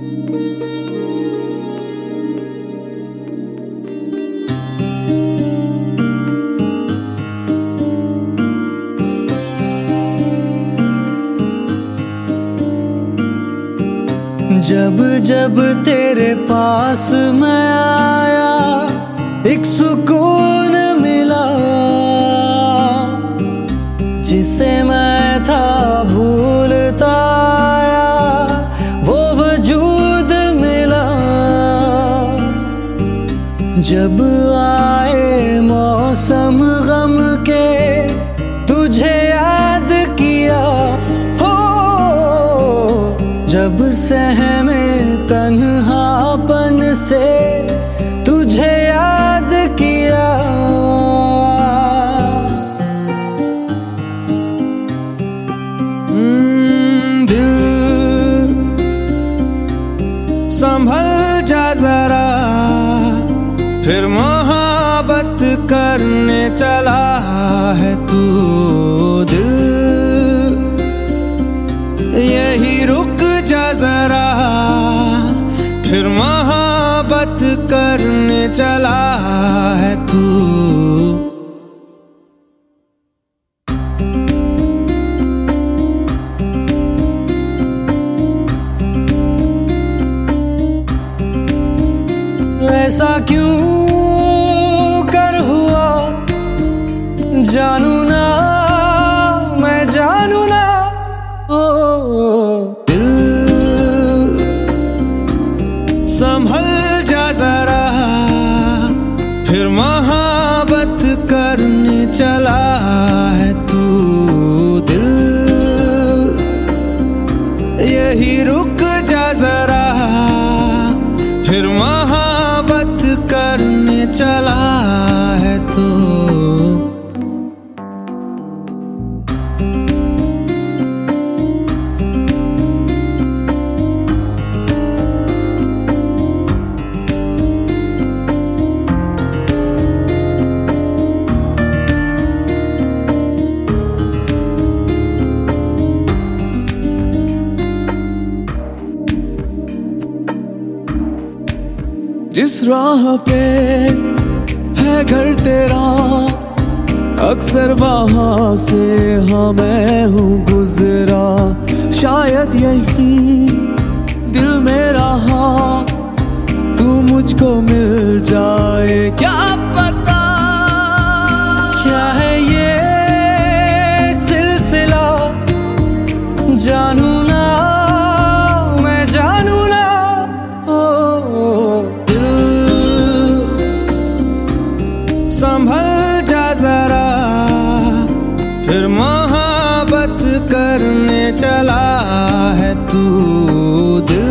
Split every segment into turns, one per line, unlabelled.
जब जब तेरे पास मैं आया एक सुकून मिला, जिसे मैं था भूलता आया वो वजूद मिला। जब आए मौसम गम के तुझे याद किया, जब सहमे तन्हापन से तुझे याद किया।
दिल संभल जा जरा, फिर मोहब्बत करने चला है तू। दिल यही रुक जा जरा, फिर मोहब्बत करने चला है तू।
ऐसा क्यों कर हुआ जानू ना, मैं जानू ना।
दिल संभल जा जरा, फिर मोहब्बत करने चला है तू। दिल यही रुक जा जरा, फिर मोहब्बत करने चला है तू।
जिस राह पे है घर तेरा, अक्सर वहाँ से हाँ मैं हूँ गुजरा। शायद यही दिल में रहा तू मुझको मिल जाए, क्या पता।
क्या है ये सिलसिला जानू ना, मैं जानू ना।
संभल जा जरा, फिर मोहब्बत करने चला है तू। दिल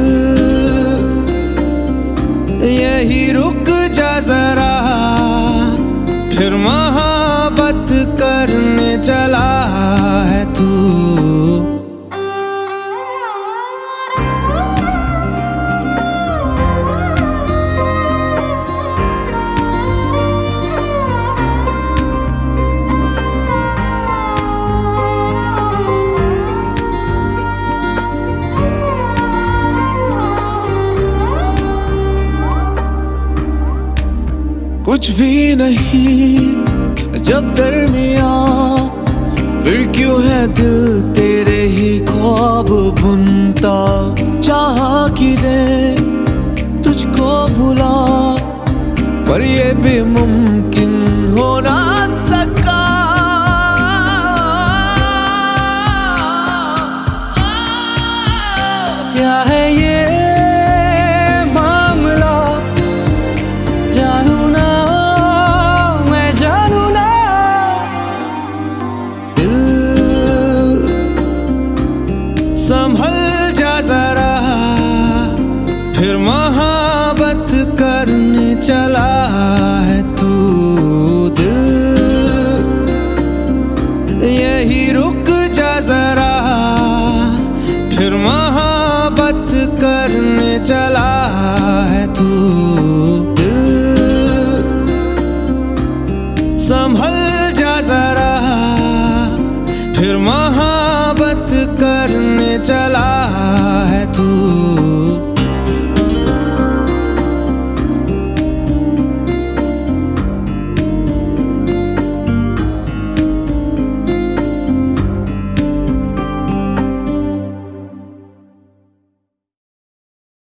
यही रुक जा जरा, फिर मोहब्बत करने चला है तू।
कुछ भी नहीं जब दरमिया, फिर क्यों है दिल तेरे ही ख्वाब बुनता। चाह कि दे तुझको भुला, पर ये भी मुमकिन हो ना सका।
क्या है ये
संभल जा जरा, फिर मोहब्बत करने चला है तू। दिल यही रुक जा जरा, फिर मोहब्बत करने चला है तू। दिल संभल जा जरा, फिर मोहब्बत करने चला है तू।